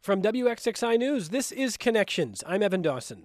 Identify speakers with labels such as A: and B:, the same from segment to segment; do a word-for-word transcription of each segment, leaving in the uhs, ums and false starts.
A: From W X X I News, this is Connections. I'm Evan Dawson.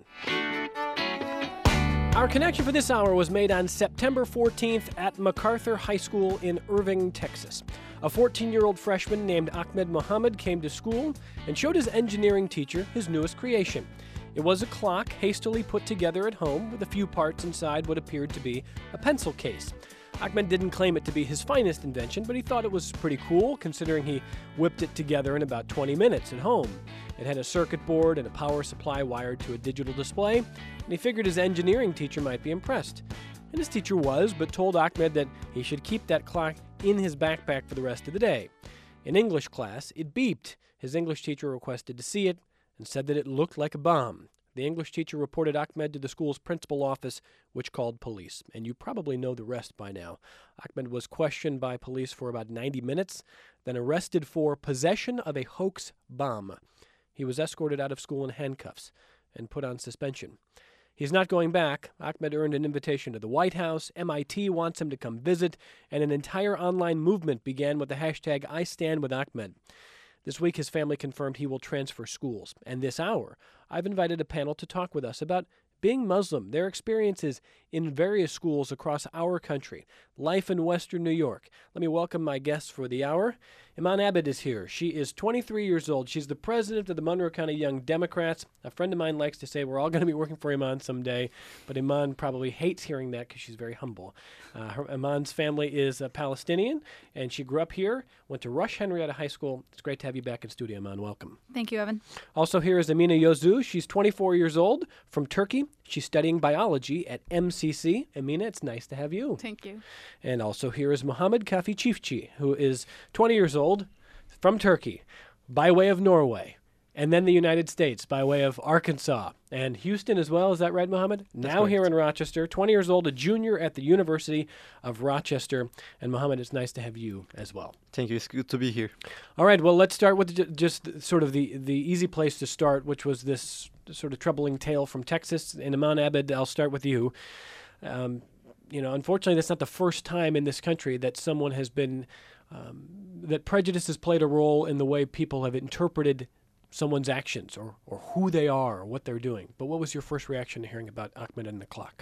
A: Our connection for this hour was made on September fourteenth at MacArthur High School in Irving, Texas. A fourteen-year-old freshman named Ahmed Mohammed came to school and showed his engineering teacher his newest creation. It was a clock hastily put together at home with a few parts inside what appeared to be a pencil case. Ahmed didn't claim it to be his finest invention, but he thought it was pretty cool considering he whipped it together in about twenty minutes at home. It had a circuit board and a power supply wired to a digital display, and he figured his engineering teacher might be impressed. And his teacher was, but told Ahmed that he should keep that clock in his backpack for the rest of the day. In English class, it beeped. His English teacher requested to see it and said that it looked like a bomb. The English teacher reported Ahmed to the school's principal office, which called police. And you probably know the rest by now. Ahmed was questioned by police for about ninety minutes, then arrested for possession of a hoax bomb. He was escorted out of school in handcuffs and put on suspension. He's not going back. Ahmed earned an invitation to the White House. M I T wants him to come visit, and an entire online movement began with the hashtag I Stand With Ahmed. This week, his family confirmed he will transfer schools. And this hour, I've invited a panel to talk with us about being Muslim, their experiences in various schools across our country, life in Western New York. Let me welcome my guests for the hour. Iman Abed is here. She is twenty-three years old. She's the president of the Monroe County Young Democrats. A friend of mine likes to say we're all going to be working for Iman someday, but Iman probably hates hearing that because she's very humble. Uh, her, Iman's family is uh, Palestinian, and she grew up here, went to Rush Henrietta High School. It's great to have you back in studio, Iman. Welcome.
B: Thank you, Evan.
A: Also here is Amina Yozu. She's twenty-four years old, from Turkey. She's studying biology at M C C. Amina, it's nice to have you.
B: Thank you. And
A: also here is Mohammed Kafi Çiftçi, who is twenty years old, from Turkey, by way of Norway, and then the United States by way of Arkansas and Houston as well. Is that right, Mohammed?
C: That's
A: now
C: correct.
A: Here in Rochester, twenty years old, a junior at the University of Rochester. And Mohammed, it's nice to have you as well.
C: Thank you. It's good to be here.
A: All right. Well, let's start with ju- just sort of the, the easy place to start, which was this sort of troubling tale from Texas. And Iman Abed, I'll start with you. Um, you know, unfortunately, that's not the first time in this country that someone has been, um, that prejudice has played a role in the way people have interpreted someone's actions or, or who they are or what they're doing. But what was your first reaction to hearing about Ahmed and the clock?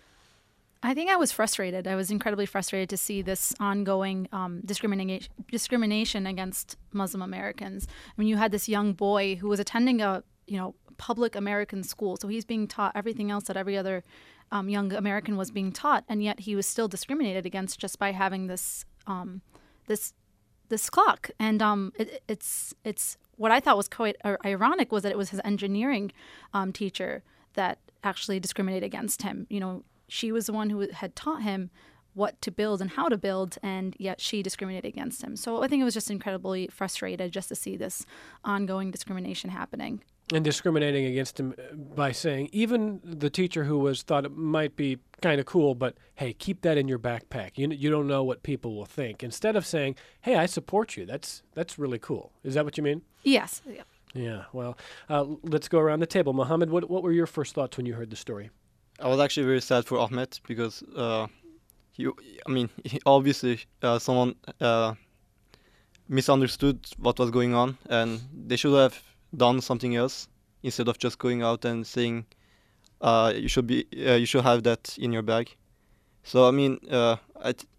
B: I think I was frustrated. I was incredibly frustrated to see this ongoing um, discrimination discrimination against Muslim Americans. I mean, you had this young boy who was attending a, you know, public American school, so he's being taught everything else that every other um, young American was being taught, and yet he was still discriminated against just by having this um, this this clock. And um, it, it's it's what I thought was quite ironic was that it was his engineering um, teacher that actually discriminated against him. You know, she was the one who had taught him what to build and how to build, and yet she discriminated against him. So I think it was just incredibly frustrated just to see this ongoing discrimination happening.
A: And discriminating against him by saying, even the teacher who was thought it might be kind of cool, but hey, keep that in your backpack. You you don't know what people will think. Instead of saying, hey, I support you. That's that's really cool. Is that what you mean?
B: Yes. Yeah.
A: Yeah. Well, uh, let's go around the table. Mohammed, what what were your first thoughts when you heard the story?
C: I was actually very sad for Ahmed because, uh, he, I mean, he, obviously uh, someone uh, misunderstood what was going on, and they should have done something else instead of just going out and saying uh, you should be uh, you should have that in your bag. So I mean, uh, I, t-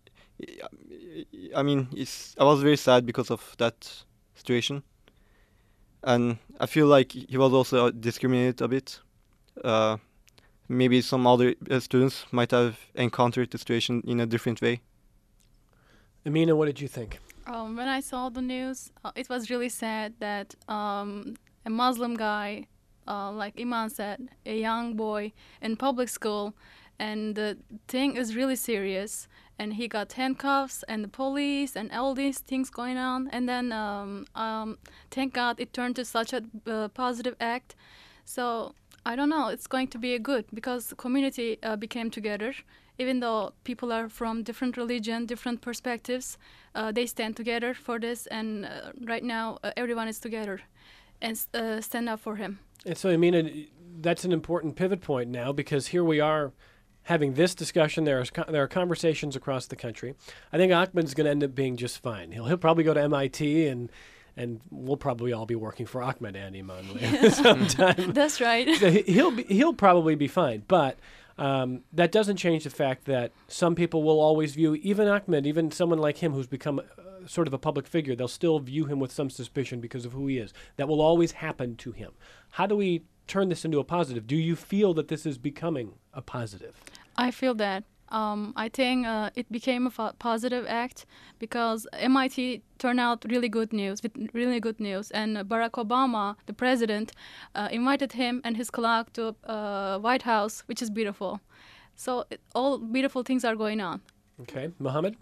C: I mean, it's I was very sad because of that situation, and I feel like he was also discriminated a bit. Uh, maybe some other uh, students might have encountered the situation in a different way.
A: Amina, what did you think?
D: Um, when I saw the news, uh, it was really sad that um, a Muslim guy, uh, like Iman said, a young boy in public school, and the thing is really serious, and he got handcuffs and the police and all these things going on, and then um, um, thank God it turned to such a uh, positive act. So I don't know, it's going to be a good, because the community uh, became together. Even though people are from different religion, different perspectives, uh, they stand together for this, and uh, right now uh, everyone is together and uh, stand up for him.
A: And so, I mean, that's an important pivot point now, because here we are having this discussion. There, is, there are conversations across the country. I think Ahmed's going to end up being just fine. He'll, he'll probably go to M I T and and we'll probably all be working for Ahmed and Iman later sometime.
D: That's right.
A: So he- he'll be, he'll probably be fine, but um, that doesn't change the fact that some people will always view even Ahmed, even someone like him who's become uh, sort of a public figure, they'll still view him with some suspicion because of who he is. That will always happen to him. How do we turn this into a positive? Do you feel that this is becoming a positive?
D: I feel that. Um, I think uh, it became a fo- positive act because M I T turned out really good news, with really good news. And Barack Obama, the president, uh, invited him and his colleague to uh, White House, which is beautiful. So it, all beautiful things are going on.
A: Okay, Mohammed?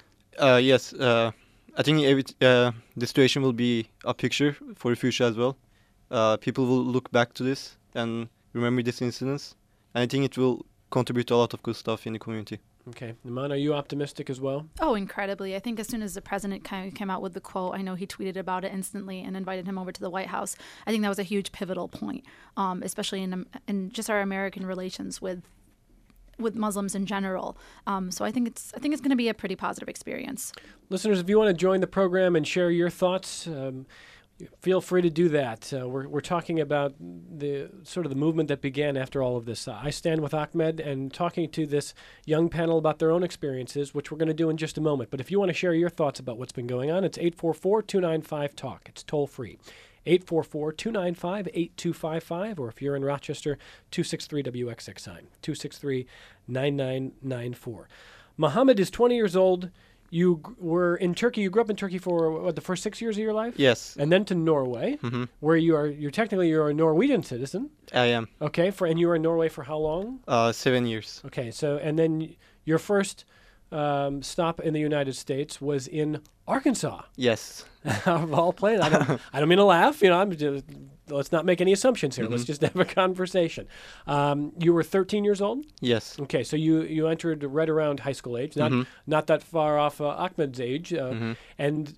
C: Uh, yes, uh, I think every, uh, the situation will be a picture for the future as well. Uh, people will look back to this and remember this incident, and I think it will contribute to a lot of good stuff in the community.
A: Okay, Iman, are you optimistic as well?
B: Oh, incredibly. I think as soon as the president kind of came out with the quote, I know he tweeted about it instantly and invited him over to the White House. I think that was a huge pivotal point, um, especially in, in just our American relations with with Muslims in general. Um, so I think it's I think it's going to be a pretty positive experience.
A: Listeners, if you want to join the program and share your thoughts, um, feel free to do that. Uh, we're, we're talking about the sort of the movement that began after all of this. Uh, I stand with Ahmed and talking to this young panel about their own experiences, which we're going to do in just a moment. But if you want to share your thoughts about what's been going on, it's eight four four, two nine five, talk. It's toll free. eight four four, two nine five, eight two five five, or if you're in Rochester, two six three W X X sign, two six three, nine nine nine four. Mohammed is twenty years old. You g- were in Turkey. You grew up in Turkey for what, the first six years of your life?
C: Yes,
A: And then to Norway,
C: hmm
A: where you are. You're technically you're a Norwegian citizen.
C: I am.
A: Okay, for and you were in Norway for how long?
C: Uh, seven years.
A: Okay, so and then y- your first um, stop in the United States was in Arkansas.
C: Yes.
A: Of all places, I don't. I don't mean to laugh. You know, I'm just, let's not make any assumptions here. Let's just have a conversation. Um, you were thirteen years old.
C: Yes.
A: Okay, so you, you entered right around high school age, not
C: Mhm.
A: not that far off uh, Ahmed's age, uh,
C: Mhm.
A: and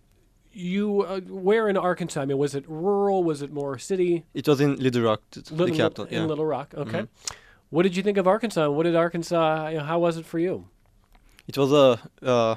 A: you uh, where in Arkansas? I mean, was it rural? Was it more city?
C: It was in Little Rock, th- the
A: Little,
C: capital.
A: in
C: Yeah.
A: Little Rock. Okay. What did you think of Arkansas? What did Arkansas? You know, how was it for you?
C: It was a uh,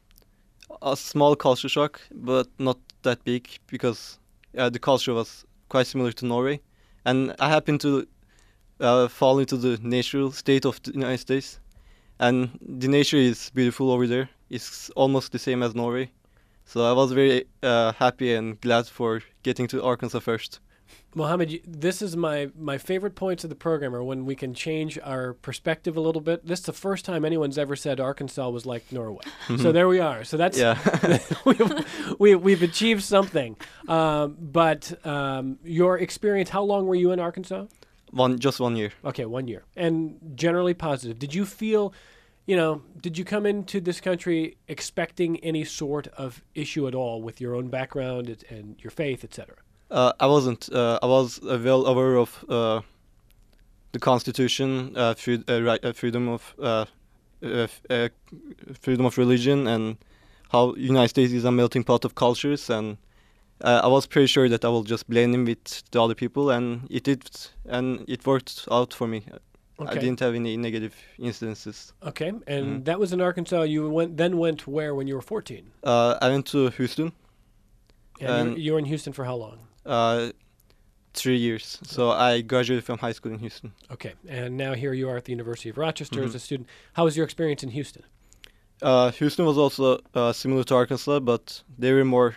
C: a small culture shock, but not that big because uh, the culture was quite similar to Norway, and I happened to uh, fall into the natural state of the United States, and the nature is beautiful over there. It's almost the same as Norway, so I was very uh, happy and glad for getting to Arkansas first.
A: Mohammed, you- this is my, my favorite points of the program are when we can change our perspective a little bit. This is the first time anyone's ever said Arkansas was like Norway. So there we are. So that's
C: Yeah.
A: we've, we, we've achieved something. Um, but um, your experience, how long were you in Arkansas?
C: one just one year.
A: Okay, one year. And generally positive. Did you feel, you know, did you come into this country expecting any sort of issue at all with your own background and- and your faith, et cetera?
C: Uh, I wasn't. Uh, I was uh, well aware of uh, the Constitution, uh, free, uh, right, uh, freedom of uh, uh, f- uh, freedom of religion, and how United States is a melting pot of cultures. And uh, I was pretty sure that I will just blend in with the other people, and it did, and it worked out for me. I
A: Okay.
C: didn't have any negative incidences.
A: Okay, and
C: Mhm.
A: that was in Arkansas. You went then went where when you were fourteen?
C: Uh, I went to Houston,
A: And,
C: And-
A: you, were, you were in Houston for how long?
C: uh, three years. So I graduated from high school in Houston.
A: Okay, and now here you are at the University of Rochester as
C: Mhm.
A: a student. How was your experience in Houston?
C: Uh, Houston was also uh, similar to Arkansas, but they were more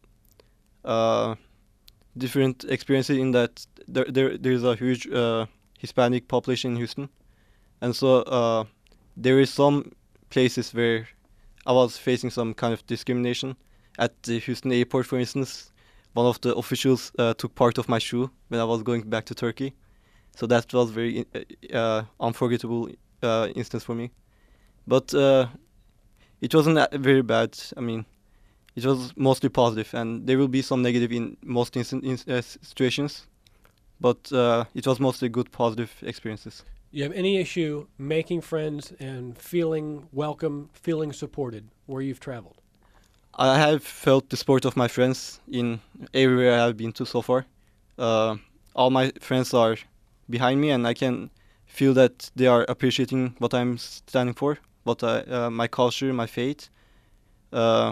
C: uh, different experiences in that there, there there's a huge uh, Hispanic population in Houston, and so uh, there is some places where I was facing some kind of discrimination. At the Houston airport, for instance, one of the officials uh, took part of my shoe when I was going back to Turkey, so that was very uh, uh, unforgettable uh, instance for me. But uh, it wasn't that very bad. I mean, it was mostly positive, and there will be some negative in most instant in, uh, situations, but uh, it was mostly good, positive experiences.
A: You have any issue making friends and feeling welcome, feeling supported where you've traveled?
C: I have felt the support of my friends in everywhere I have been to so far. Uh, all my friends are behind me, and I can feel that they are appreciating what I'm standing for, what I, uh, my culture, my faith. Uh,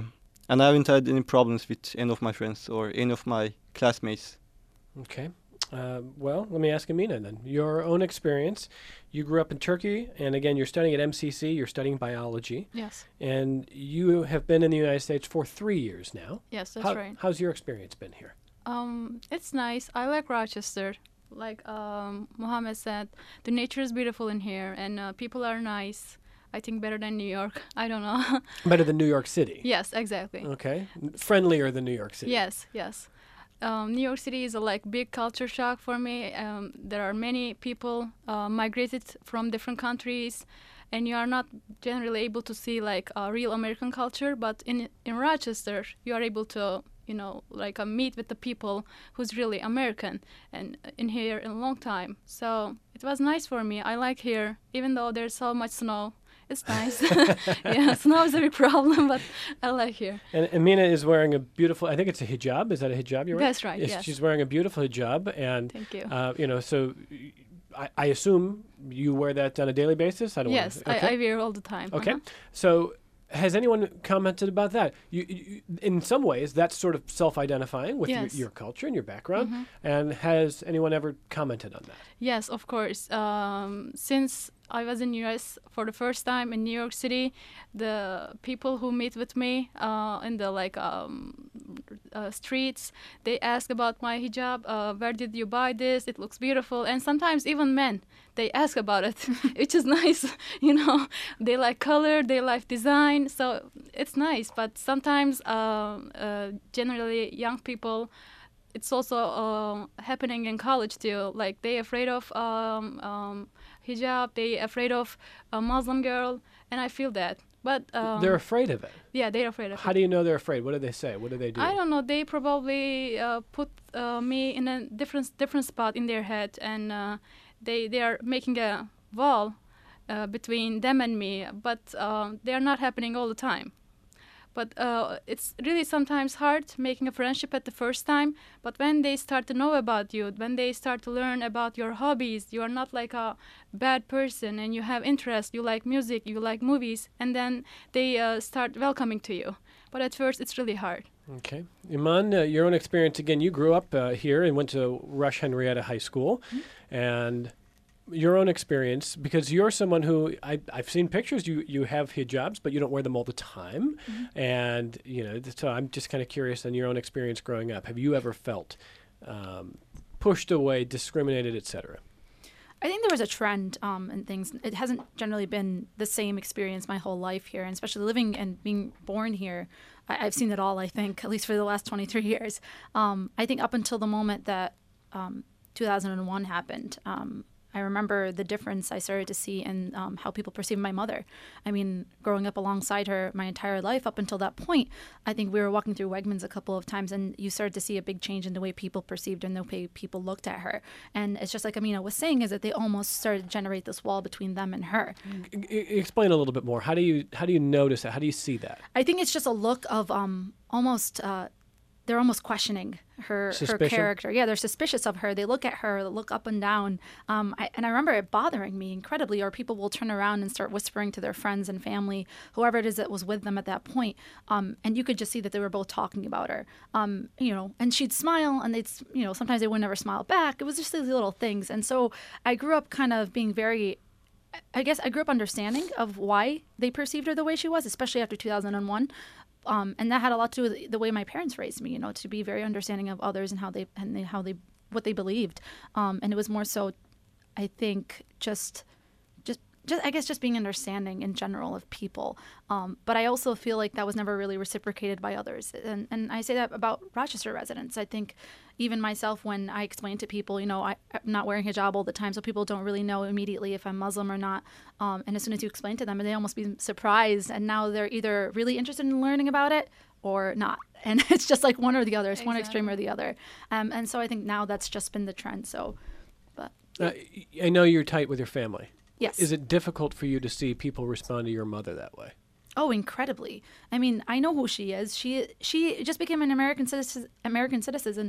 C: and I haven't had any problems with any of my friends or any of my classmates.
A: Okay. Uh, well, let me ask Amina then. Your own experience. You grew up in Turkey, and again, you're studying at M C C. You're studying biology,
D: Yes.
A: and you have been in the United States for three years now.
D: Yes, that's
A: How-
D: right.
A: How's your experience been here?
D: Um, it's nice. I like Rochester. Like um, Mohammed said, the nature is beautiful in here, and uh, people are nice. I think better than New York. I don't know.
A: Better than New York City.
D: Yes, exactly.
A: Okay. Friendlier than New York City.
D: Yes, yes. Um, New York City is a like big culture shock for me. Um, there are many people uh, migrated from different countries, and you are not generally able to see like a real American culture. But in in Rochester, you are able to, you know, like uh, meet with the people who's really American and in here in a long time. So it was nice for me. I like here, even though there's so much snow. It's nice. Yeah, snow is a big problem, but I like here.
A: And Amina is wearing a beautiful, I think it's a hijab. Is that a hijab you're wearing?
D: That's right, yes.
A: She's wearing a beautiful hijab. And,
D: Thank you.
A: uh, you know, so y- I, I assume you wear that on a daily basis? I don't
D: Yes,
A: wanna,
D: I, I wear all the time.
A: Okay.
D: Uh-huh.
A: So has anyone commented about that? You, you, in some ways, that's sort of self-identifying with
D: Yes.
A: your, your culture and your background.
D: Mhm.
A: And has anyone ever commented on that?
D: Yes, of course. Um, since I was in U S for the first time in New York City, the people who meet with me uh, in the like um, uh, streets, they ask about my hijab. Uh, where did you buy this? It looks beautiful. And sometimes even men, they ask about it, which is nice. You know, they like color, they like design, so it's nice. But sometimes, um, uh, generally, young people. It's also uh, happening in college too. Like they afraid of um, um, hijab, they afraid of a Muslim girl, and I feel that. But um,
A: They're afraid of it.
D: yeah, they're afraid of
A: How
D: it.
A: do you know they're afraid? What do they say? What do they do?
D: I don't know. They probably uh, put uh, me in a different different spot in their head, and uh, they they are making a wall uh, between them and me. But um, they are not happening all the time. But uh, it's really sometimes hard making a friendship at the first time. But when they start to know about you, when they start to learn about your hobbies, you are not like a bad person and you have interest, you like music, you like movies, and then they uh, start welcoming to you. But at first, it's really hard.
A: Okay. Iman, uh, your own experience, again, you grew up uh, here and went to Rush Henrietta High School.
D: Mm-hmm.
A: And your own experience, because you're someone who, I, I've seen pictures, you, you have hijabs, but you don't wear them all the time.
D: Mm-hmm.
A: And, you know, so I'm just kind of curious on your own experience growing up. Have you ever felt um, pushed away, discriminated, et cetera?
B: I think there was a trend um, in things. It hasn't generally been the same experience my whole life here, and especially living and being born here. I, I've seen it all, I think, at least for the last twenty-three years. Um, I think up until the moment that um, two thousand one happened, um, I remember the difference I started to see in um, how people perceive my mother. I mean, growing up alongside her my entire life up until that point, I think we were walking through Wegmans a couple of times and you started to see a big change in the way people perceived her and the way people looked at her. And it's just like Amina was saying, is that they almost started to generate this wall between them and her.
A: E- e- explain a little bit more. How do you how do you notice that? How do you see that?
B: I think it's just a look of um, almost... Uh, they're almost questioning her her
A: Suspicion?
B: character. Yeah, they're suspicious of her. They look at her, look up and down. Um, I, and I remember it bothering me incredibly. Or people will turn around and start whispering to their friends and family, whoever it is that was with them at that point. Um, and you could just see that they were both talking about her. Um, you know, and she'd smile, and they'd, s- you know, sometimes they would never smile back. It was just these little things. And so I grew up kind of being very. I guess I grew up understanding of why they perceived her the way she was, especially after two thousand one. Um, and that had a lot to do with the way my parents raised me, you know, to be very understanding of others and how they and they, how they what they believed. Um, and it was more so, I think, just just just I guess just being understanding in general of people. Um, but I also feel like that was never really reciprocated by others. And and I say that about Rochester residents. I think even myself, when I explain to people, you know, I, I'm not wearing hijab all the time, so people don't really know immediately if I'm Muslim or not. Um, and as soon as you explain to them, they almost be surprised. And now they're either really interested in learning about it or not. And it's just like one or the other. It's one extreme or the other. Um, and so I think now that's just been the trend. So, but
A: Uh, I know you're tight with your family.
B: yes.
A: Is it difficult for you to see people respond to your mother that way?
B: Oh, incredibly. I mean, I know who she is. She she just became an American citizen. American citizen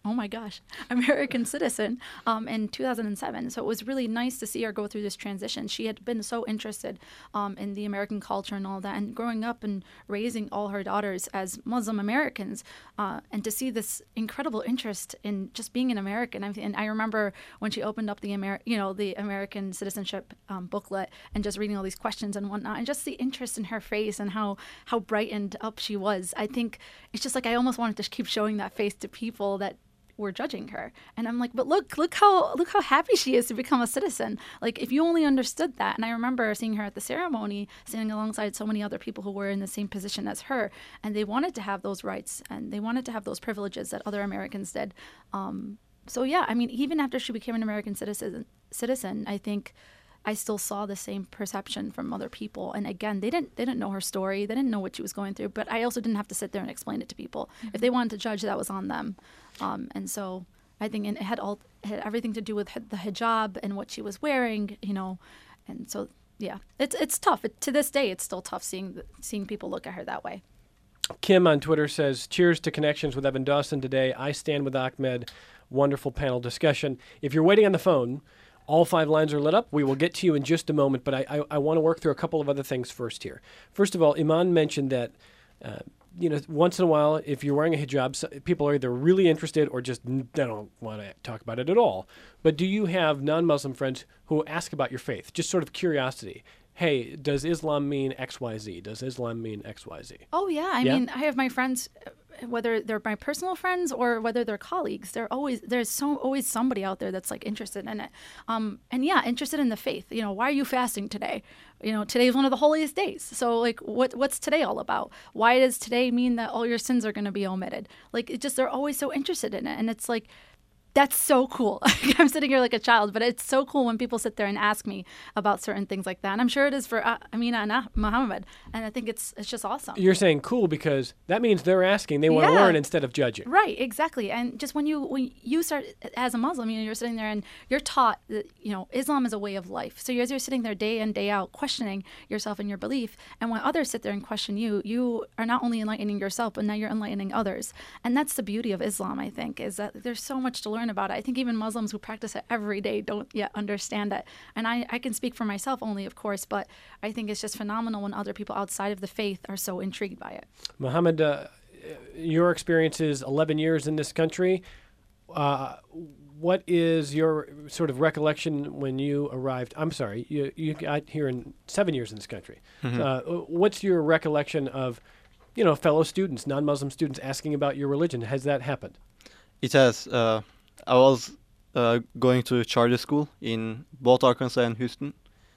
B: oh my gosh, American citizen um, in two thousand seven. So it was really nice to see her go through this transition. She had been so interested um, in the American culture and all that, and growing up and raising all her daughters as Muslim Americans, uh, and to see this incredible interest in just being an American. I mean, and I remember when she opened up the Amer- you know, the American citizenship um, booklet and just reading all these questions and whatnot, and just the interest in her face and how how brightened up she was. I think it's just like I almost wanted to keep showing that face to people that were judging her. And I'm like, but look, look how look how happy she is to become a citizen. Like, if you only understood that. And I remember seeing her at the ceremony, standing alongside so many other people who were in the same position as her, and they wanted to have those rights and they wanted to have those privileges that other Americans did. Um, so yeah, I mean, even after she became an American citizen, citizen, I think I still saw the same perception from other people. And again, they didn't they didn't know her story. They didn't know what she was going through. But I also didn't have to sit there and explain it to people. Mm-hmm. If they wanted to judge, that was on them. Um, and so I think it had all it had everything to do with the hijab and what she was wearing, you know. And so yeah, it's it's tough. It, to this day, it's still tough seeing seeing people look at her that way.
A: Kim on Twitter says, cheers to Connections with Evan Dawson today. I stand with Ahmed. Wonderful panel discussion. If you're waiting on the phone, all five lines are lit up. We will get to you in just a moment, but I, I, I want to work through a couple of other things first here. First of all, Iman mentioned that, uh, you know, once in a while, if you're wearing a hijab, so people are either really interested or just they don't want to talk about it at all. But do you have non-Muslim friends who ask about your faith? Just sort of curiosity. Hey, does Islam mean X Y Z? Does Islam mean X Y Z?
B: Oh, yeah. I
A: yeah?
B: mean, I have my friends, whether they're my personal friends or whether they're colleagues, they're always there's so always somebody out there that's like interested in it. Um, and yeah, interested in the faith. You know, why are you fasting today? You know, today is one of the holiest days. So like, what what's today all about? Why does today mean that all your sins are going to be omitted? Like, it just they're always so interested in it, and it's like, that's so cool. I'm sitting here like a child, but it's so cool when people sit there and ask me about certain things like that. And I'm sure it is for uh, Amina and uh, Muhammad. And I think it's it's just awesome.
A: You're saying cool because that means they're asking. They want
B: yeah.
A: to learn instead of judging.
B: Right, exactly. And just when you when you start as a Muslim, you know, you're sitting there and you're taught that, you know, Islam is a way of life. So as you're sitting there day in, day out, questioning yourself and your belief. And when others sit there and question you, you are not only enlightening yourself, but now you're enlightening others. And that's the beauty of Islam, I think, is that there's so much to learn about it. I think even Muslims who practice it every day don't yet understand it. And I, I can speak for myself only, of course, but I think it's just phenomenal when other people outside of the faith are so intrigued by it.
A: Muhammad, uh, your experience is eleven years in this country. Uh, what is your sort of recollection when you arrived? I'm sorry, you, you got here in seven years in this country. Mm-hmm. Uh, what's your recollection of, you know, fellow students, non-Muslim students asking about your religion? Has that happened?
C: It has. Uh, I was uh, going to charter school in both Arkansas and Houston.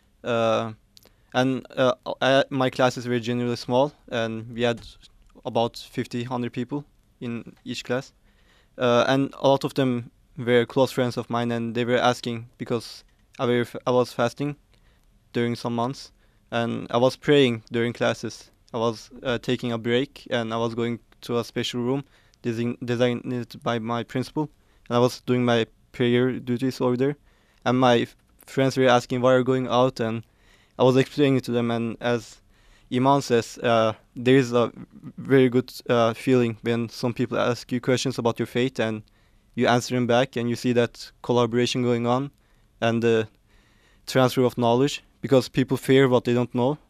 C: Uh, and uh, I, my classes were generally small, and we had about fifty, one hundred people in each class. Uh, and a lot of them were close friends of mine, and they were asking because I, were, I was fasting during some months, and I was praying during classes. I was uh, taking a break, and I was going to a special room design, designated by my principal. And I was doing my prayer duties over there. And my f- friends were asking why you're going out, and I was explaining it to them. And as Iman says, uh, there is a very good uh, feeling when some people ask you questions about your faith and you answer them back, and you see that collaboration going on and the transfer of knowledge, because people fear what they don't know.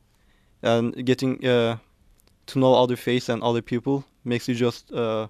C: And getting uh, to know other faiths and other people makes you just uh,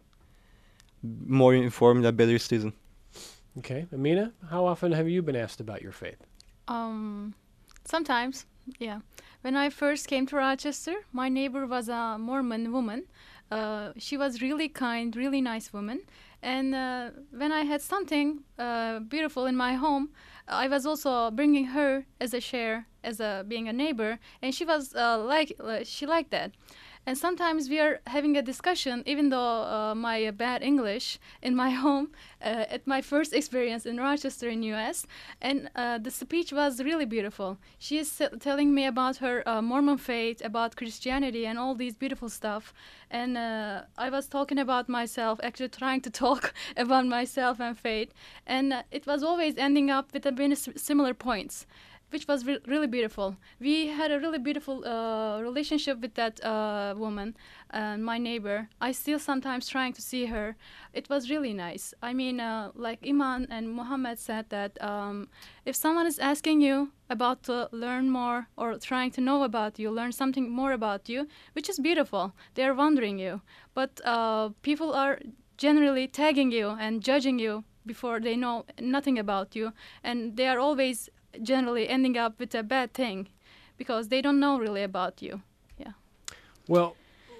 C: more informed and better citizen.
A: Okay. Amina, how often have you been asked about your faith?
D: Um, sometimes, yeah. When I first came to Rochester, my neighbor was a Mormon woman. Uh, she was really kind, really nice woman. And uh, when I had something uh, beautiful in my home, I was also bringing her as a share, as a being a neighbor, and she was uh, like uh, she liked that. And sometimes we are having a discussion, even though uh, my uh, bad English in my home, uh, at my first experience in Rochester in U S, and uh, the speech was really beautiful. She is s- telling me about her uh, Mormon faith, about Christianity, and all these beautiful stuff. And uh, I was talking about myself, actually trying to talk about myself and faith, and uh, it was always ending up with a very s- similar points. which was re- really beautiful. We had a really beautiful uh, relationship with that uh, woman, uh, my neighbor. I still sometimes trying to see her. It was really nice. I mean, uh, like Iman and Muhammad said that um, if someone is asking you about to learn more or trying to know about you, learn something more about you, which is beautiful. They are wondering you. But uh, people are generally tagging you and judging you before they know nothing about you. And they are always generally ending up with a bad thing because they don't know really about you. Yeah.
A: Well,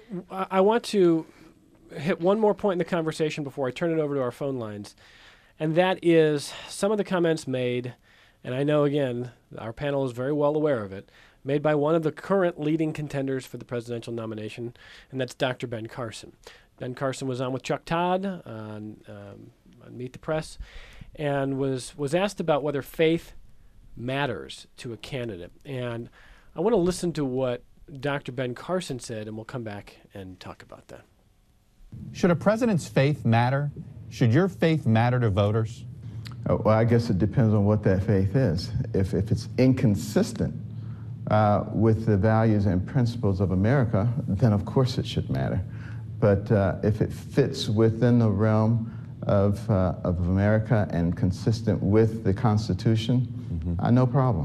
A: I I want to hit one more point in the conversation before I turn it over to our phone lines, and that is some of the comments made, and I know, again, our panel is very well aware of it, made by one of the current leading contenders for the presidential nomination, and that's Doctor Ben Carson. Ben Carson was on with Chuck Todd on, um, on Meet the Press and was, was asked about whether faith matters to a candidate. And I want to listen to what Doctor Ben Carson said, and we'll come back and talk about that.
E: Should a president's faith matter? Should your faith matter to voters?
F: Oh, well, I guess it depends on what that faith is. If, if it's inconsistent uh, with the values and principles of America, then of course it should matter. But uh, if it fits within the realm of, uh, of America and consistent with the Constitution, mm-hmm. uh, no problem.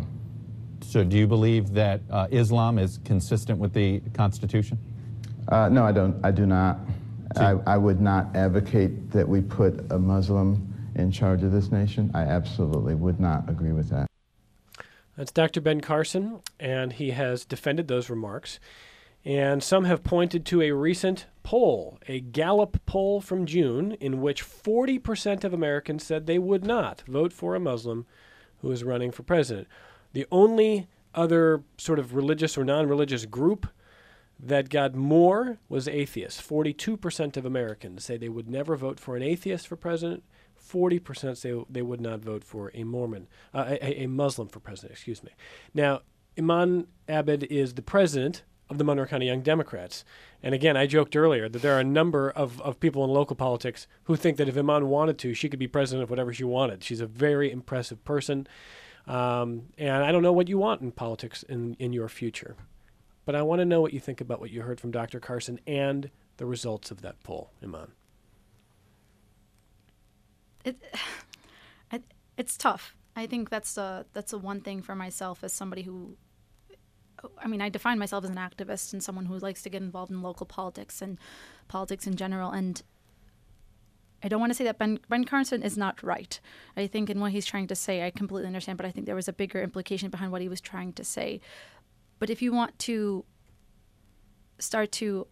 E: So do you believe that uh, Islam is consistent with the Constitution?
F: Uh, no, I don't. I do not. I, I would not advocate that we put a Muslim in charge of this nation. I absolutely would not agree with that.
A: That's Doctor Ben Carson, and he has defended those remarks. And some have pointed to a recent poll, a Gallup poll from June, in which forty percent of Americans said they would not vote for a Muslim who is running for president. The only other sort of religious or non-religious group that got more was atheists. forty-two percent of Americans say they would never vote for an atheist for president. forty percent say they would not vote for a Mormon, uh, a, a Muslim for president, excuse me. Now, Iman Abed is the president of the Monroe County Young Democrats. And again, I joked earlier that there are a number of, of people in local politics who think that if Iman wanted to, she could be president of whatever she wanted. She's a very impressive person. Um, and I don't know what you want in politics in, in your future. But I want to know what you think about what you heard from Doctor Carson and the results of that poll, Iman.
B: It, it it's tough. I think that's a, that's a one thing for myself as somebody who, I mean, I define myself as an activist and someone who likes to get involved in local politics and politics in general. And I don't want to say that Ben, Ben Carson is not right. I think in what he's trying to say, I completely understand, but I think there was a bigger implication behind what he was trying to say. But if you want to start to,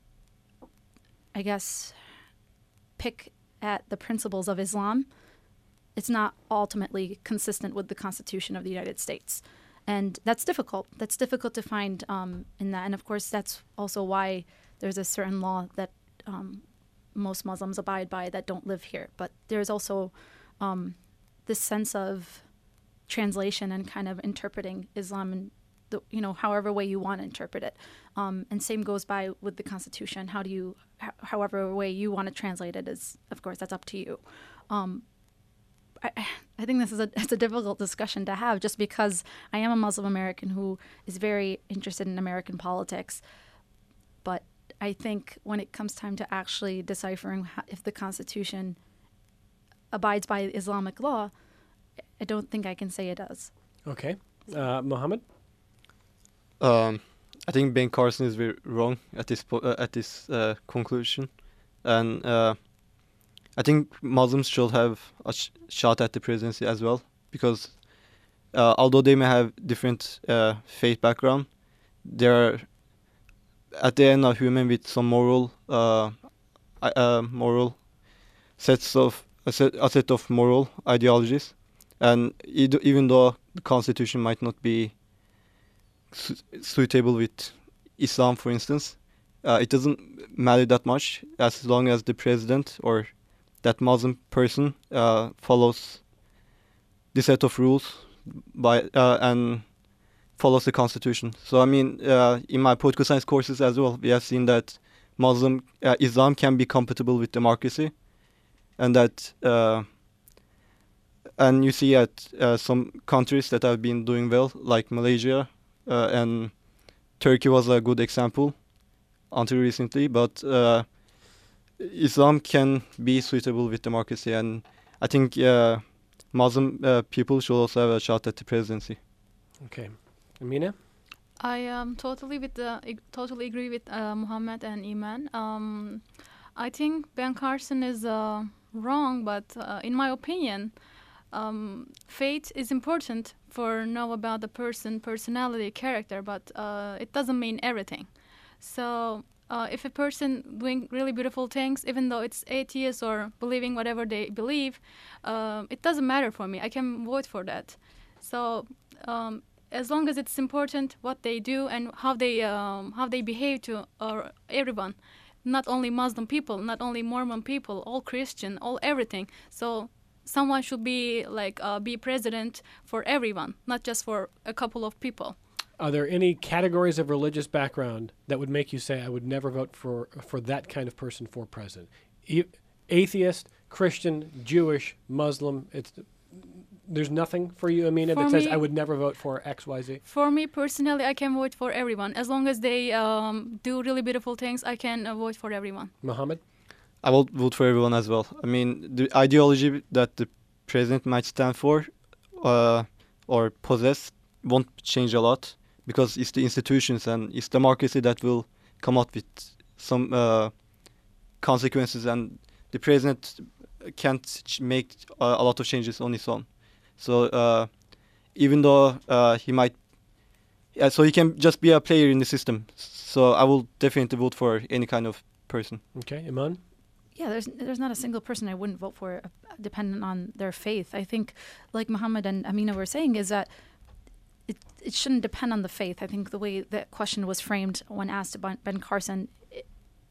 B: I guess, pick at the principles of Islam, it's not ultimately consistent with the Constitution of the United States. And that's difficult. That's difficult to find um, in that. And of course, that's also why there's a certain law that um, most Muslims abide by that don't live here. But there's also um, this sense of translation and kind of interpreting Islam in the, you know, however way you want to interpret it. Um, and same goes by with the Constitution. How do you, h- however way you want to translate it is, of course, that's up to you. Um, I, I think this is a it's a difficult discussion to have just because I am a Muslim American who is very interested in American politics. But I think when it comes time to actually deciphering how, if the Constitution abides by Islamic law, I don't think I can say it does.
A: Okay. Uh, Mohammed?
C: Um, I think Ben Carson is very wrong at this po- uh, at this uh, conclusion, and uh, I think Muslims should have a sh- shot at the presidency as well, because uh, although they may have different uh, faith background, they are at the end a human with some moral uh, uh, moral sets of a set, a set of moral ideologies, and ed- even though the Constitution might not be su- suitable with Islam, for instance, uh, it doesn't matter that much as long as the president or that Muslim person uh, follows the set of rules by uh, and follows the Constitution. So I mean, uh, in my political science courses as well, we have seen that Muslim uh, Islam can be compatible with democracy, and that uh, and you see at uh, some countries that have been doing well, like Malaysia, uh, and Turkey was a good example until recently. But uh, Islam can be suitable with democracy, and I think uh, Muslim uh, people should also have a shot at the presidency.
A: Okay, Amina.
D: I um, totally with the ag- totally agree with uh, Muhammad and Iman. Um, I think Ben Carson is uh, wrong, but uh, in my opinion, um, faith is important for know about the person, personality, character, but uh, it doesn't mean everything. So uh, if a person doing really beautiful things, even though it's atheist or believing whatever they believe, uh, it doesn't matter for me. I can vote for that. So. Um, As long as it's important what they do and how they um, how they behave to uh, everyone, not only Muslim people, not only Mormon people, all Christian, all everything. So someone should be like uh, be president for everyone, not just for a couple of people.
A: Are there any categories of religious background that would make you say, I would never vote for for that kind of person for president? E- atheist, Christian, Jewish, Muslim, it's... There's nothing for you, Amina,
D: For
A: that says
D: me-
A: I would never vote for X, Y, Z?
D: For me personally, I can vote for everyone. As long as they um, do really beautiful things, I can uh, vote for everyone.
A: Mohammed?
C: I will vote for everyone as well. I mean, the ideology that the president might stand for uh, or possess won't change a lot, because it's the institutions and it's democracy that will come out with some uh, consequences, and the president can't ch- make uh, a lot of changes on his own. So uh, even though uh, he might, yeah, so he can just be a player in the system. So I will definitely vote for any kind of person.
A: Okay, Iman?
B: Yeah, there's there's not a single person I wouldn't vote for, uh, dependent on their faith. I think, like Muhammad and Amina were saying, is that it it shouldn't depend on the faith. I think the way that question was framed when asked about Ben Carson, i-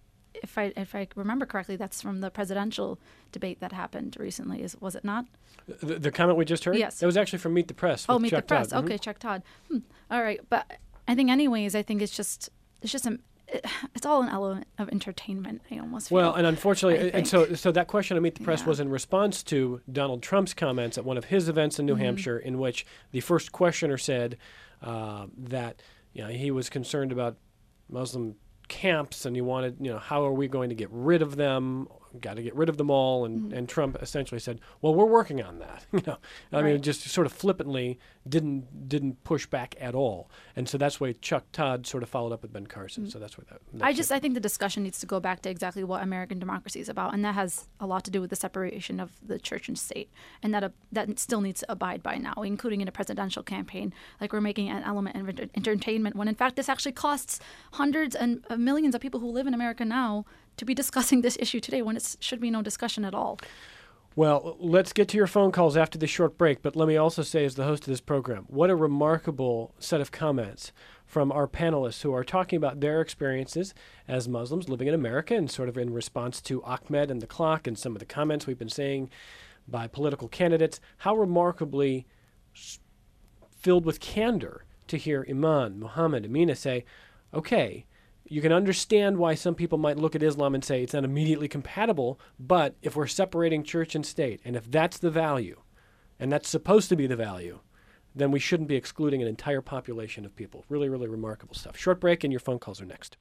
B: if I if I remember correctly, that's from the presidential debate that happened recently. Is was it not?
A: The, the comment we just heard?
B: Yes.
A: That was actually from Meet the Press.
B: Oh,
A: with
B: Meet
A: Chuck
B: the Press.
A: Todd. Mhm.
B: Okay, Chuck Todd. Hmm. All right, but I think, anyways, I think it's just it's just a it, it's all an element of entertainment. I almost feel.
A: Well, and unfortunately,
B: I
A: and
B: think.
A: so so that question on Meet the Press
B: Yeah.
A: was in response to Donald Trump's comments at one of his events in New
B: Mm-hmm.
A: Hampshire, in which the first questioner said uh, that you know he was concerned about Muslim camps, and he wanted, you know, how are we going to get rid of them? Got to get rid of them all. And,
B: Mm-hmm.
A: and Trump essentially said, well, we're working on that. You know, I mean,
B: Right.
A: just sort of flippantly didn't didn't push back at all. And so that's why Chuck Todd sort of followed up with Ben Carson. So that's why that.
B: Mm. I just I think the discussion needs to go back to exactly what American democracy is about, and that has a lot to do with the separation of the church and state, and that uh, that still needs to abide by now, including in a presidential campaign. Like, we're making an element of enter- entertainment when in fact this actually costs hundreds and uh, millions of people who live in America now to be discussing this issue today, when it should be no discussion at all.
A: Well, let's get to your phone calls after this short break, but let me also say, as the host of this program, what a remarkable set of comments from our panelists who are talking about their experiences as Muslims living in America, and sort of in response to Ahmed and the clock and some of the comments we've been saying by political candidates. How remarkably s- filled with candor to hear Iman, Muhammad, Amina say, okay, you can understand why some people might look at Islam and say it's not immediately compatible, but if we're separating church and state, and if that's the value, and that's supposed to be the value, then we shouldn't be excluding an entire population of people. Really, really remarkable stuff. Short break, and your phone calls are next.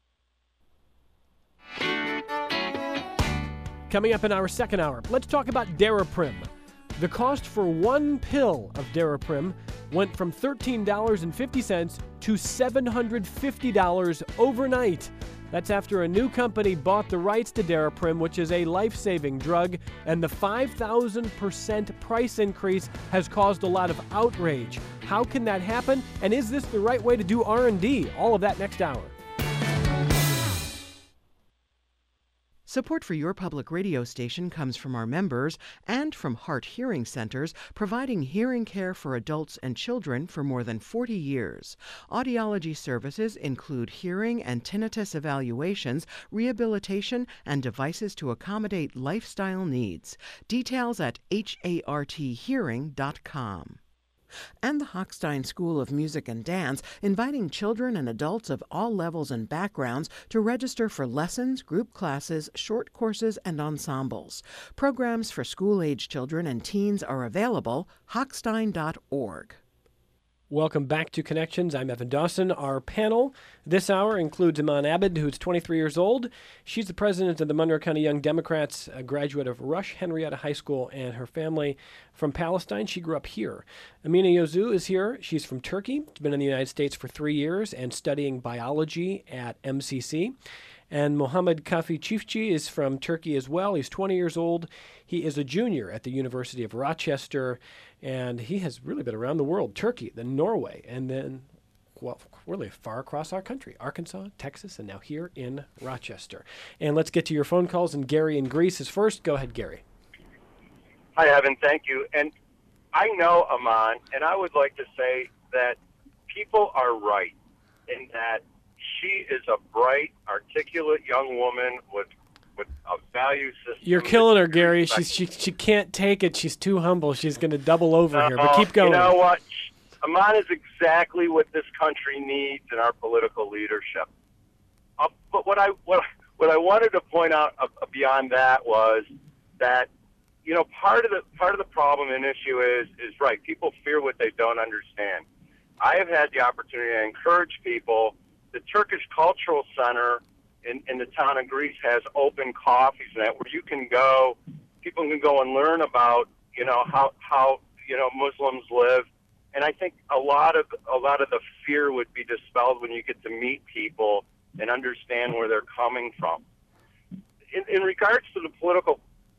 A: Coming up in our second hour, let's talk about Daraprim. The cost for one pill of Daraprim went from thirteen dollars and fifty cents to seven hundred fifty dollars overnight. That's after a new company bought the rights to Daraprim, which is a life-saving drug, and the five thousand percent price increase has caused a lot of outrage. How can that happen? And is this the right way to do R and D? All of that next hour.
G: Support for your public radio station comes from our members and from Heart Hearing Centers, providing hearing care for adults and children for more than forty years. Audiology services include hearing and tinnitus evaluations, rehabilitation, and devices to accommodate lifestyle needs. Details at hart hearing dot com. and the Hochstein School of Music and Dance, inviting children and adults of all levels and backgrounds to register for lessons, group classes, short courses, and ensembles. Programs for school-age children and teens are available, hochstein dot org.
A: Welcome back to Connections. I'm Evan Dawson. Our panel this hour includes Iman Abed, who's twenty-three years old. She's the president of the Monroe County Young Democrats, a graduate of Rush Henrietta High School, and her family from Palestine. She grew up here. Amina Yozu is here. She's from Turkey. She's been in the United States for three years and studying biology at M C C. And Mohammed Kafi Çiftçi is from Turkey as well. He's twenty years old. He is a junior at the University of Rochester, and he has really been around the world, Turkey, then Norway, and then, well, really far across our country, Arkansas, Texas, and now here in Rochester. And let's get to your phone calls, and Gary in Greece is first. Go ahead, Gary.
H: Hi, Evan. Thank you. And I know Aman, and I would like to say that people are right in that she is a bright, articulate young woman with with a value system.
A: You're killing her, Gary. She's, she she can't take it. She's too humble. She's going to double over
H: no,
A: here, but keep going.
H: You know what? Aman is exactly what this country needs in our political leadership. Uh, but what I what what I wanted to point out uh, beyond that was that, you know, part of the part of the problem and issue is is right. People fear what they don't understand. I have had the opportunity to encourage people. The Turkish Cultural Center in, in the town of Greece has open coffees and that where you can go, people can go and learn about, you know, how, how, you know, Muslims live. And I think a lot of, a lot of the fear would be dispelled when you get to meet people and understand where they're coming from. In, in regards to the political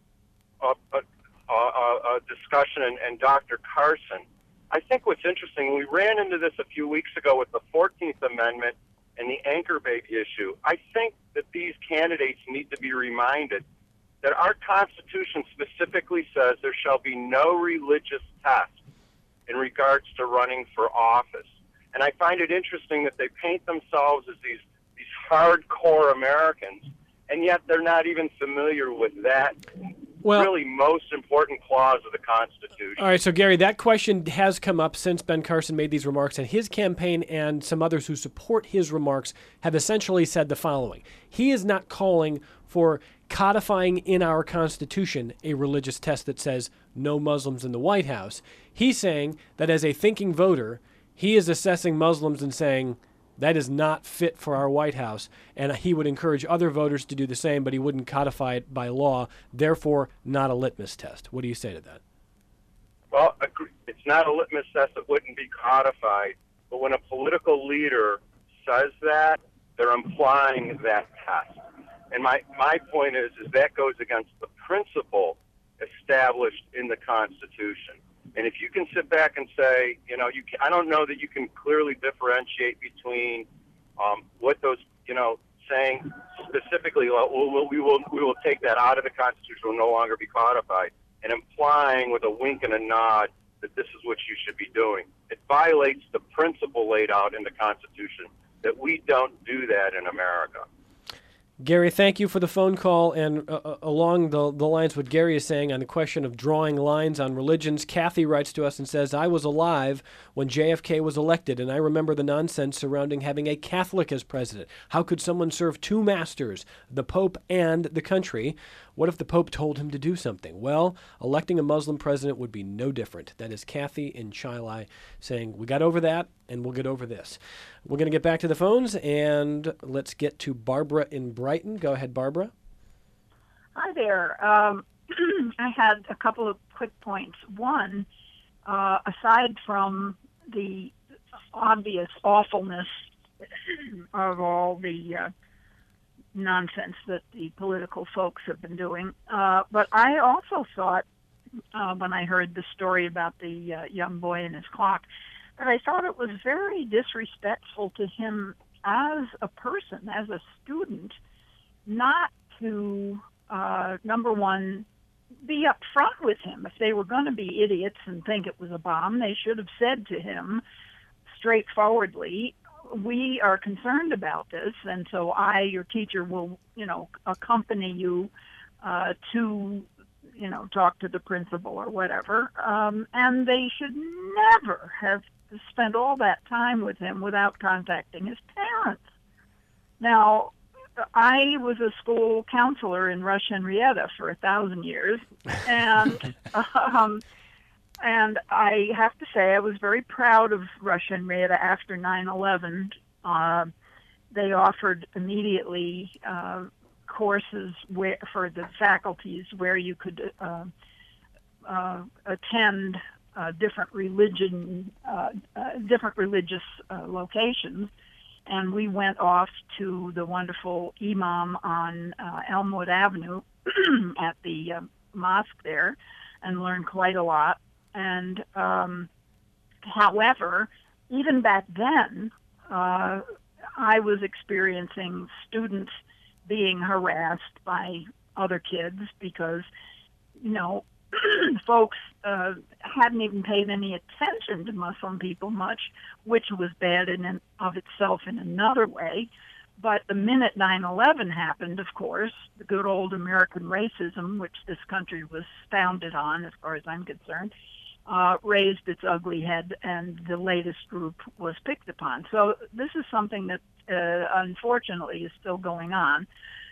H: uh, uh, uh, uh, discussion and, and Doctor Carson, I think what's interesting, we ran into this a few weeks ago with the fourteenth Amendment and the anchor baby issue. I think that these candidates need to be reminded that our Constitution specifically says there shall be no religious test in regards to running for office. And I find it interesting that they paint themselves as these, these hardcore Americans, and yet they're not even familiar with that well, really most important clause of the Constitution.
A: All right, so Gary, that question has come up since Ben Carson made these remarks, and his campaign and some others who support his remarks have essentially said the following. He is not calling for codifying in our Constitution a religious test that says no Muslims in the White House. He's saying that as a thinking voter, he is assessing Muslims and saying, that is not fit for our White House, and he would encourage other voters to do the same, but he wouldn't codify it by law, therefore not a litmus test. What do you say to that?
H: Well, it's not a litmus test that wouldn't be codified, but when a political leader says that, they're implying that test. And my, my point is, is that goes against the principle established in the Constitution. And if you can sit back and say, you know, you can, I don't know that you can clearly differentiate between um, what those, you know, saying specifically, well, we'll, we will we will take that out of the Constitution, will no longer be codified, and implying with a wink and a nod that this is what you should be doing. It violates the principle laid out in the Constitution that we don't do that in America.
A: Gary, thank you for the phone call. And uh, along the, the lines what Gary is saying on the question of drawing lines on religions, Kathy writes to us and says, I was alive when J F K was elected, and I remember the nonsense surrounding having a Catholic as president. How could someone serve two masters, the Pope and the country? What if the Pope told him to do something? Well, electing a Muslim president would be no different. That is Kathy in Chilai saying, we got over that, and we'll get over this. We're going to get back to the phones, and let's get to Barbara in Brighton. Go ahead, Barbara.
I: Hi there. Um, I had a couple of quick points. One, uh, aside from the obvious awfulness of all the uh, nonsense that the political folks have been doing, uh, but I also thought, uh, when I heard the story about the uh, young boy and his clock, that I thought it was very disrespectful to him as a person, as a student, not to, uh, number one, be upfront with him. If they were going to be idiots and think it was a bomb, they should have said to him straightforwardly, we are concerned about this, and so I, your teacher, will, you know, accompany you uh, to you know, talk to the principal or whatever. Um, and they should never have spent all that time with him without contacting his parents. Now, I was a school counselor in Rush Henrietta for a thousand years, and um, and I have to say I was very proud of Rush Henrietta after nine eleven. Uh, they offered immediately uh, courses where, for the faculties where you could uh, uh, attend uh, different religion, uh, uh, different religious uh, locations. And we went off to the wonderful imam on uh, Elmwood Avenue at the uh, mosque there and learned quite a lot. And um, however, even back then, uh, I was experiencing students being harassed by other kids because, you know, folks uh, hadn't even paid any attention to Muslim people much, which was bad in and of itself in another way. But the minute nine eleven happened, of course, the good old American racism, which this country was founded on, as far as I'm concerned, uh, raised its ugly head, and the latest group was picked upon. So this is something that, uh, unfortunately, is still going on.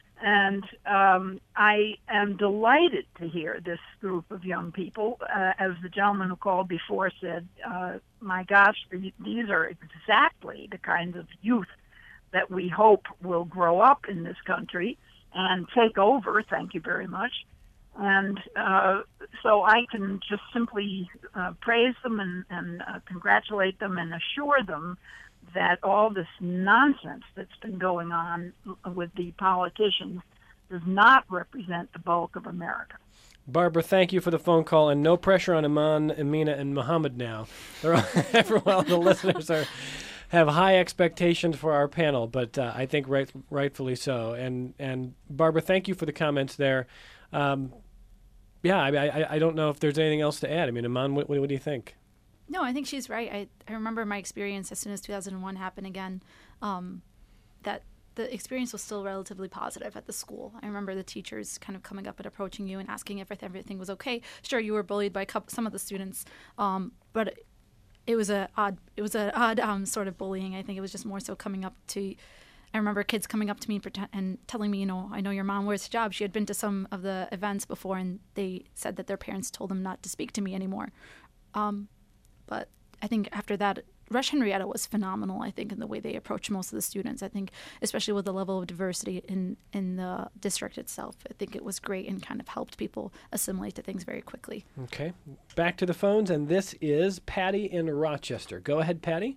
I: And um, I am delighted to hear this group of young people. Uh, as the gentleman who called before said, uh, my gosh, these are exactly the kinds of youth that we hope will grow up in this country and take over. Thank you very much. And uh, so I can just simply uh, praise them and, and uh, congratulate them and assure them that all this nonsense that's been going on with the politicians does not represent the bulk of America.
A: Barbara, thank you for the phone call, and no pressure on Iman, Amina, and Muhammad now. They're all, everyone, the listeners are have high expectations for our panel, but uh, I think right, rightfully so. And and Barbara, thank you for the comments there. Um, yeah, I, I I don't know if there's anything else to add. I mean, Iman, what, what do you think?
B: No, I think she's right. I, I remember my experience as soon as two thousand one happened again, um, that the experience was still relatively positive at the school. I remember the teachers kind of coming up and approaching you and asking if everything was okay. Sure, you were bullied by some of the students, um, but it was a odd, it was an odd um, sort of bullying. I think it was just more so coming up to. I remember kids coming up to me and telling me, you know, I know your mom wears hijab. She had been to some of the events before, and they said that their parents told them not to speak to me anymore. Um, But I think after that, Rush Henrietta was phenomenal, I think, in the way they approached most of the students. I think, especially with the level of diversity in, in the district itself, I think it was great and kind of helped people assimilate to things very quickly.
A: Okay. Back to the phones, and this is Patty in Rochester. Go ahead, Patty.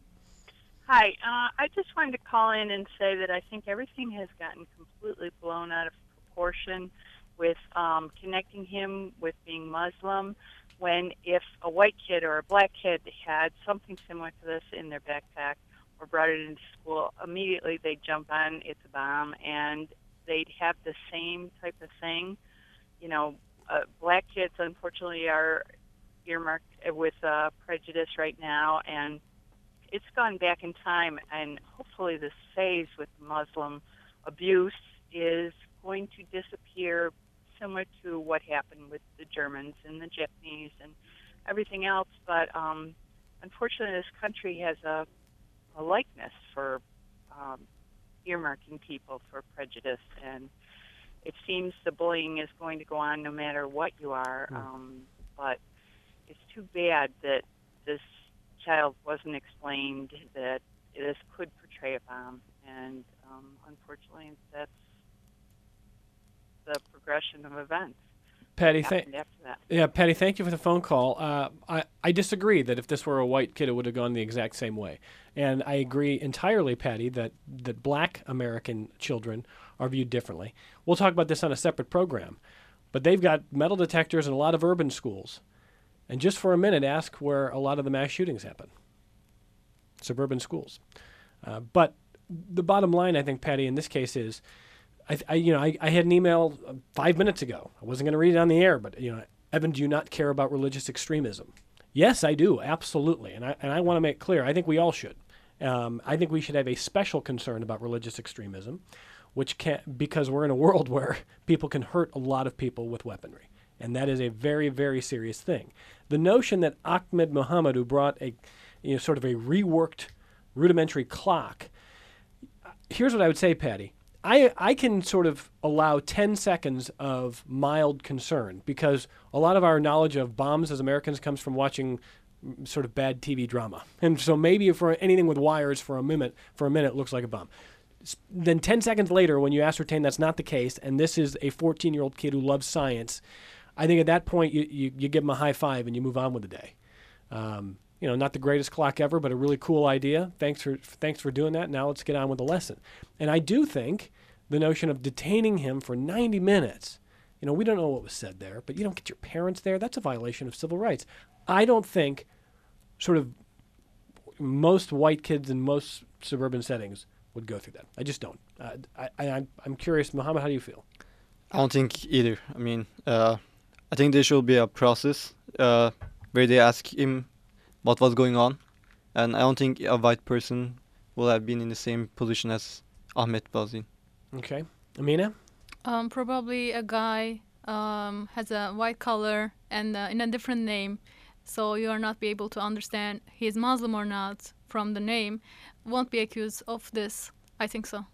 J: Hi. Uh, I just wanted to call in and say that I think everything has gotten completely blown out of proportion with um, connecting him with being Muslim. When if a white kid or a black kid had something similar to this in their backpack or brought it into school, immediately they'd jump on it's a bomb, and they'd have the same type of thing. You know, uh, black kids, unfortunately, are earmarked with uh, prejudice right now, and it's gone back in time, and hopefully this phase with Muslim abuse is going to disappear, similar to what happened with the Germans and the Japanese and everything else. But um, unfortunately, this country has a, a likeness for um, earmarking people for prejudice, and it seems the bullying is going to go on no matter what you are. Mm. Um, but it's too bad that this child wasn't explained that this could portray a bomb, and um, unfortunately, that's the progression of events.
A: Patty, th- yeah, Patty, thank you for the phone call. Uh, I, I disagree that if this were a white kid, it would have gone the exact same way. And I agree entirely, Patty, that, that black American children are viewed differently. We'll talk about this on a separate program. But they've got metal detectors in a lot of urban schools. And just for a minute, ask where a lot of the mass shootings happen. Suburban schools. Uh, but the bottom line, I think, Patty, in this case is, I, I, you know, I, I had an email five minutes ago. I wasn't going to read it on the air, but, you know, Evan, do you not care about religious extremism? Yes, I do, absolutely. And I, and I want to make clear, I think we all should. Um, I think we should have a special concern about religious extremism, which can, because we're in a world where people can hurt a lot of people with weaponry. And that is a very, very serious thing. The notion that Ahmed Mohammed, who brought a, you know, sort of a reworked rudimentary clock, here's what I would say, Patty. I, I can sort of allow ten seconds of mild concern because a lot of our knowledge of bombs as Americans comes from watching sort of bad T V drama. And so maybe for anything with wires for a minute, for a minute looks like a bomb. Then ten seconds later, when you ascertain that's not the case, and this is a fourteen-year-old kid who loves science, I think at that point you, you, you give him a high five and you move on with the day. Um, you know, not the greatest clock ever, but a really cool idea. Thanks for thanks for doing that. Now let's get on with the lesson. And I do think the notion of detaining him for ninety minutes, you know, we don't know what was said there, but you don't get your parents there. That's a violation of civil rights. I don't think sort of most white kids in most suburban settings would go through that. I just don't. Uh, I, I, I'm, I'm curious, Mohammed, how do you feel?
C: I don't think either. I mean, uh, I think there should be a process uh, where they ask him what was going on. And I don't think a white person will have been in the same position as Ahmed was in.
A: Okay. Amina?
D: Um, probably a guy um, has a white color and uh, in a different name, so you are not be able to understand he's Muslim or not from the name, won't be accused of this. I think so.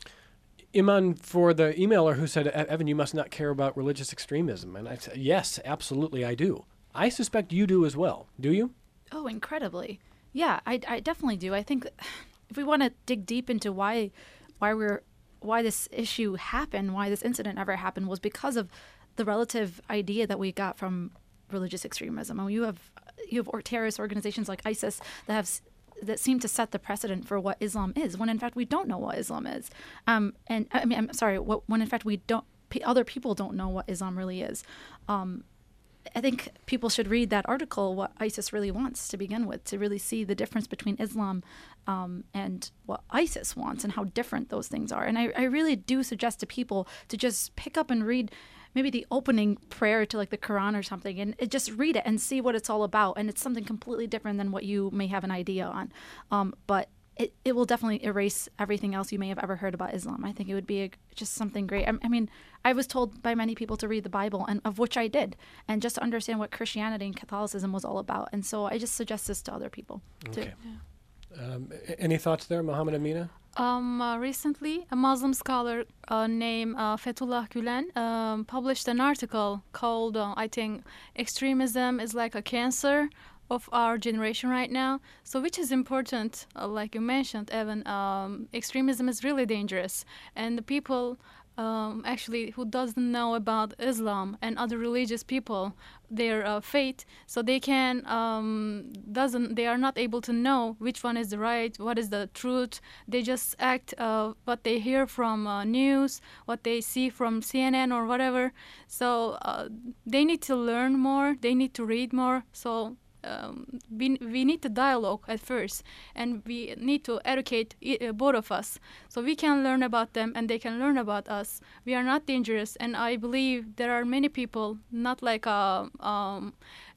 A: Iman, for the emailer who said, Evan, you must not care about religious extremism. And I said, yes, absolutely I do. I suspect you do as well. Do you?
B: Oh, incredibly. Yeah, I, I definitely do. I think if we want to dig deep into why why we're why this issue happened, why this incident ever happened, was because of the relative idea that we got from religious extremism. And you have you have terrorist organizations like ISIS that have that seem to set the precedent for what Islam is, when in fact we don't know what Islam is. Um, and I mean, I'm sorry, what, when in fact we don't, other people don't know what Islam really is. Um, I think people should read that article, what ISIS really wants to begin with, to really see the difference between Islam um, and what ISIS wants and how different those things are. And I, I really do suggest to people to just pick up and read maybe the opening prayer to like the Quran or something, and it, just read it and see what it's all about. And it's something completely different than what you may have an idea on. Um, but it, it will definitely erase everything else you may have ever heard about Islam. I think it would be a, just something great. I, I mean, I was told by many people to read the Bible, and of which I did, and just to understand what Christianity and Catholicism was all about. And so I just suggest this to other people too.
A: Okay. Yeah. Um, any thoughts there, Mohammed Amina?
D: Um, uh, recently, a Muslim scholar uh, named uh, Fethullah Gülen um, published an article called, uh, I think, Extremism is like a cancer of our generation right now. So which is important, uh, like you mentioned, Evan, um, extremism is really dangerous. And the people um, actually who doesn't know about Islam and other religious people, their uh, faith, so they can um, doesn't they are not able to know which one is the right, what is the truth. They just act uh, what they hear from uh, news, what they see from C N N or whatever. So uh, they need to learn more. They need to read more. So. Um, we, we need to dialogue at first, and we need to educate uh, both of us so we can learn about them and they can learn about us. We are not dangerous, and I believe there are many people not like uh, um,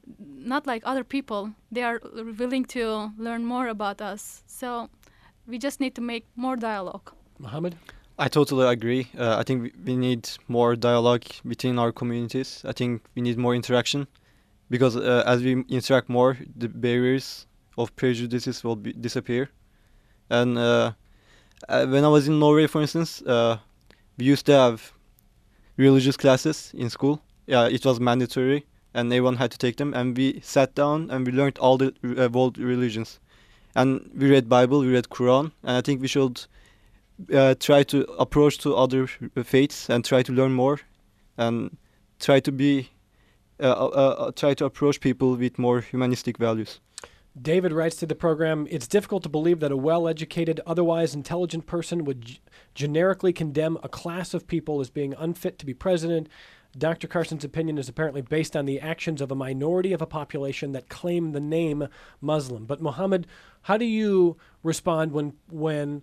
D: not like other people. They are willing to learn more about us, so we just need to make more dialogue.
A: Mohammed?
C: I totally agree. Uh, I think we, we need more dialogue between our communities. I think we need more interaction. Because uh, as we interact more, the barriers of prejudices will be, disappear. And uh, uh, when I was in Norway, for instance, uh, we used to have religious classes in school. Yeah, it was mandatory, and everyone had to take them. And we sat down and we learned all the uh, world religions. And we read Bible, we read Quran, and I think we should uh, try to approach to other faiths and try to learn more, and try to be. Uh, uh, uh, try to approach people with more humanistic values.
A: David writes to the program, it's difficult to believe that a well-educated, otherwise intelligent person would g- generically condemn a class of people as being unfit to be president. Doctor Carson's opinion is apparently based on the actions of a minority of a population that claim the name Muslim. But Mohammed, how do you respond when when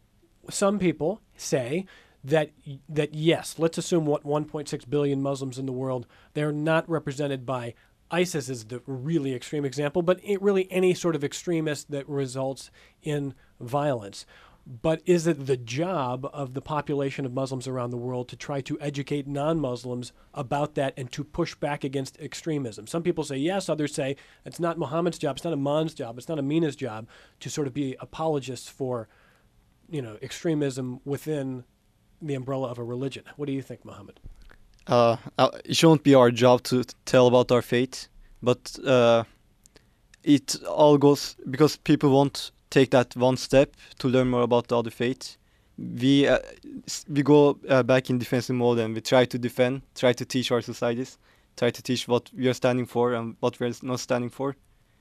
A: some people say that that yes, let's assume what one point six billion Muslims in the world, they're not represented by ISIS is the really extreme example, but it really any sort of extremist that results in violence. But is it the job of the population of Muslims around the world to try to educate non-Muslims about that and to push back against extremism? Some people say yes, others say it's not Muhammad's job, it's not Iman's job, it's not Amina's job to sort of be apologists for, you know, extremism within the umbrella of a religion. What do you think, Muhammad?
C: Uh, uh, it shouldn't be our job to t- tell about our faith, but uh, it all goes because people won't take that one step to learn more about the other faith. We uh, we go uh, back in defensive mode and we try to defend, try to teach our societies, try to teach what we are standing for and what we're not standing for.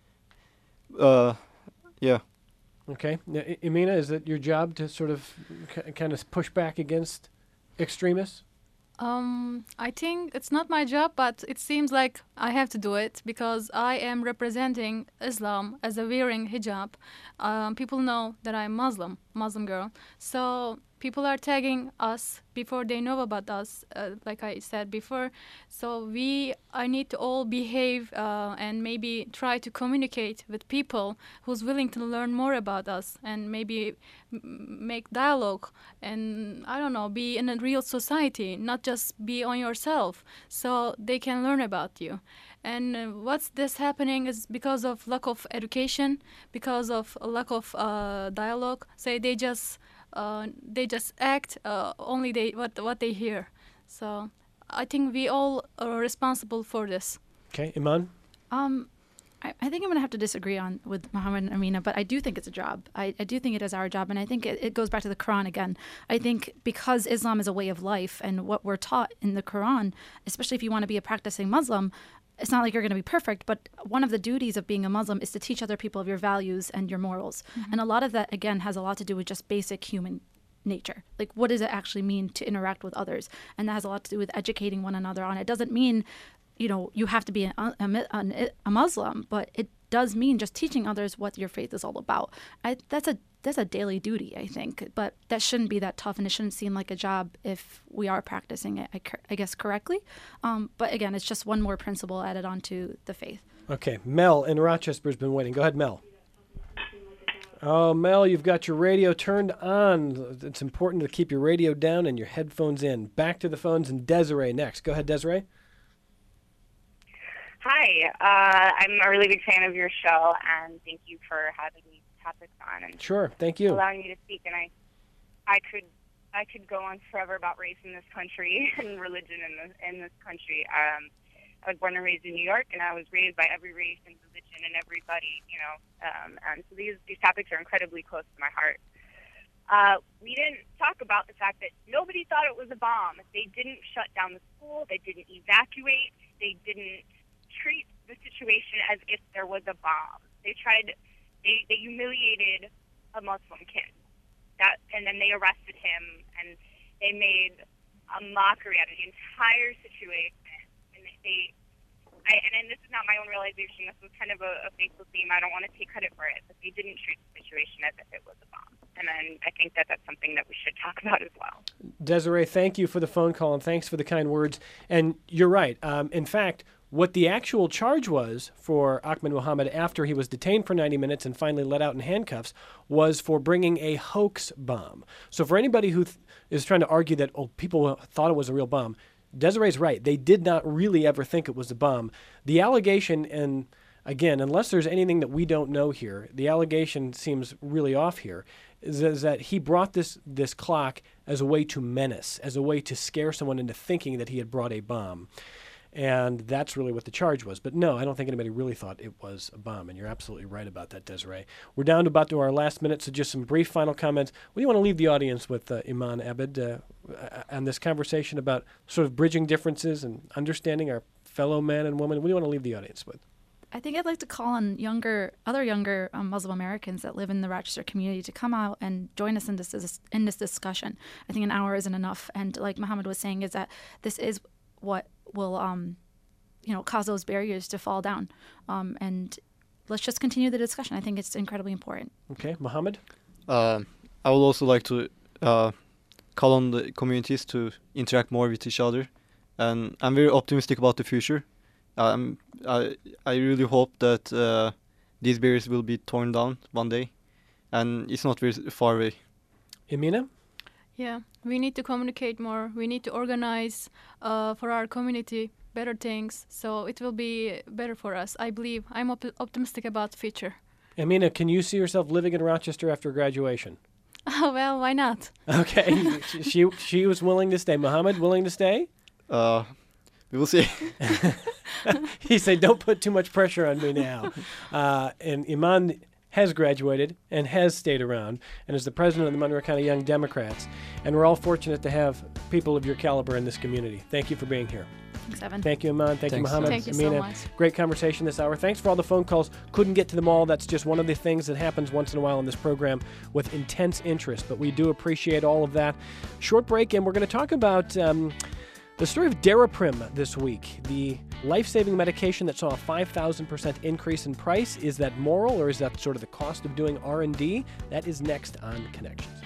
C: Uh, yeah.
A: Okay. Now, I- Amina, is it your job to sort of k- kind of push back against extremists?
D: Um, I think it's not my job, but it seems like I have to do it because I am representing Islam as a wearing hijab. Um, people know that I'm Muslim, Muslim girl. So people are tagging us before they know about us, uh, like I said before. So we, I need to all behave uh, and maybe try to communicate with people who's willing to learn more about us and maybe m- make dialogue and, I don't know, be in a real society, not just be on yourself, so they can learn about you. And uh, what's this happening is because of lack of education, because of a lack of uh, dialogue. Say they just uh, they just act uh, only they what what they hear. So I think we all are responsible for this.
A: Okay, Iman?
B: Um, I, I think I'm going to have to disagree on with Muhammad and Amina, but I do think it's a job. I, I do think it is our job, and I think it, it goes back to the Quran again. I think because Islam is a way of life, and what we're taught in the Quran, especially if you want to be a practicing Muslim, it's not like you're going to be perfect, but one of the duties of being a Muslim is to teach other people of your values and your morals.
D: Mm-hmm.
B: And a lot of that, again, has a lot to do with just basic human nature. Like, what does it actually mean to interact with others? And that has a lot to do with educating one another on it. It doesn't mean, you know, you have to be a, a, a Muslim, but it does mean just teaching others what your faith is all about. I, that's a that's a daily duty, I think, but that shouldn't be that tough, and it shouldn't seem like a job if we are practicing it, I, I guess, correctly. Um, but again, it's just one more principle added onto the faith.
A: Okay, Mel in Rochester has been waiting. Go ahead, Mel. Oh, Mel, you've got your radio turned on. It's important to keep your radio down and your headphones in. Back to the phones, and Desiree next. Go ahead, Desiree.
K: Hi, uh, I'm a really big fan of your show, and thank you for having these topics on and
A: Sure, thank you.
K: allowing me to speak. And I, I could, I could go on forever about race in this country and religion in this in this country. Um, I was born and raised in New York, and I was raised by every race and religion and everybody, you know. Um, and so these these topics are incredibly close to my heart. Uh, we didn't talk about the fact that nobody thought it was a bomb. They didn't shut down the school. They didn't evacuate. They didn't treat the situation as if there was a bomb. They tried, they, they humiliated a Muslim kid, that, and then they arrested him, and they made a mockery out of the entire situation. And they, they I, and, and this is not my own realization. This was kind of a, a Facebook theme. I don't want to take credit for it, but they didn't treat the situation as if it was a bomb. And then I think that that's something that we should talk about as well.
A: Desiree, thank you for the phone call, and thanks for the kind words. And you're right. Um, in fact, what the actual charge was for Ahmed Mohammed after he was detained for ninety minutes and finally let out in handcuffs was for bringing a hoax bomb. So for anybody who th- is trying to argue that oh, people thought it was a real bomb, Desiree's right. They did not really ever think it was a bomb. The allegation, and again, unless there's anything that we don't know here, the allegation seems really off here, is, is that he brought this, this clock as a way to menace, as a way to scare someone into thinking that he had brought a bomb. And that's really what the charge was. But no, I don't think anybody really thought it was a bomb. And you're absolutely right about that, Desiree. We're down to about to our last minute, so just some brief final comments. What do you want to leave the audience with, uh, Iman Abed, uh, on this conversation about sort of bridging differences and understanding our fellow man and woman? What do you want to leave the audience with?
B: I think I'd like to call on younger, other younger um, Muslim Americans that live in the Rochester community to come out and join us in this in this discussion. I think an hour isn't enough, and like Muhammad was saying, is that this is what will, um, you know, cause those barriers to fall down. Um, and let's just continue the discussion. I think it's incredibly important.
A: Okay, Muhammad?
C: Uh, I would also like to uh, call on the communities to interact more with each other. And I'm very optimistic about the future. Um, I, I really hope that uh, these barriers will be torn down one day. And it's not very far away.
A: Emina?
D: Yeah, we need to communicate more. We need to organize uh, for our community better things, so it will be better for us. I believe. I'm op- optimistic about the future.
A: Emina, can you see yourself living in Rochester after graduation?
D: Oh, well, why not?
A: Okay. she, she she was willing to stay. Mohammed, willing to stay?
C: Uh, we will see.
A: He said, don't put too much pressure on me now. Uh, and Iman has graduated and has stayed around and is the president of the Monroe County Young Democrats. And we're all fortunate to have people of your caliber in this community. Thank you for being here.
B: Thanks, Evan.
A: Thank you, Iman. Thank
C: Thanks.
A: you, Mohammed.
D: Thank you so
A: Emina.
D: much.
A: Great conversation this hour. Thanks for all the phone calls. Couldn't get to them all. That's just one of the things that happens once in a while in this program with intense interest. But we do appreciate all of that. Short break, and we're going to talk about um, the story of Daraprim this week, the life-saving medication that saw a five thousand percent increase in price. Is that moral, or is that sort of the cost of doing R and D? That is next on Connections.